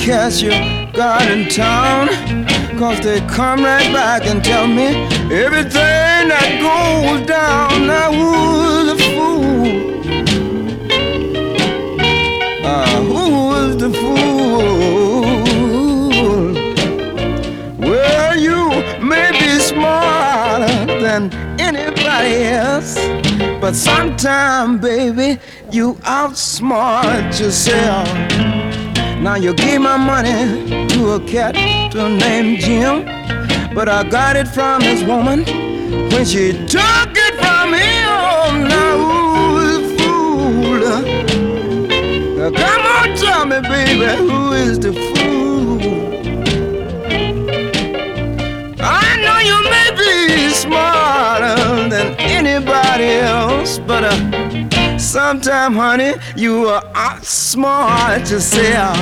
cats you got in town, 'cause they come right back and tell me everything that goes down. Now who's the fool? Who's the fool? Well, you may be smarter than anybody else, but sometime, baby, you outsmart yourself. Now you gave my money to a cat named Jim, but I got it from his woman when she took it from him. Now who's the fool? Now come on, tell me, baby, who is the fool? I know you may be smarter than anybody else, but sometime, honey, you are outsmart yourself.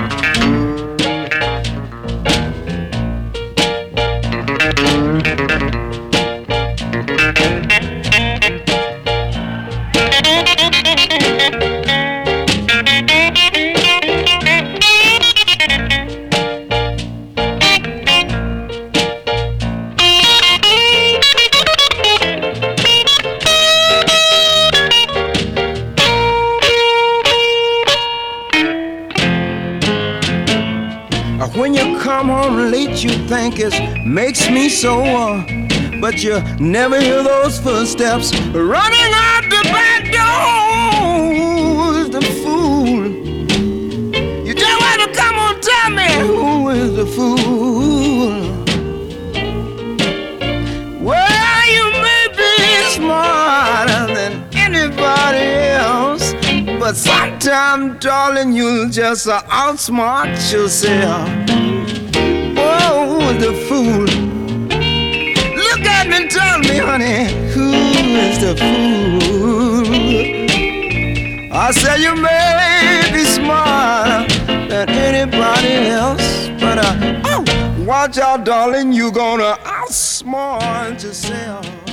When you come home late, you think it makes me sore, but you never hear those footsteps running out the back door. Who's the fool? You just want to come on, tell me who is the fool? Well, you may be smarter than anybody else, but sometimes, darling, you just outsmart yourself. Oh, the fool. Look at me and tell me, honey, who is the fool? I say you may be smarter than anybody else, but watch out, darling, you're gonna outsmart yourself.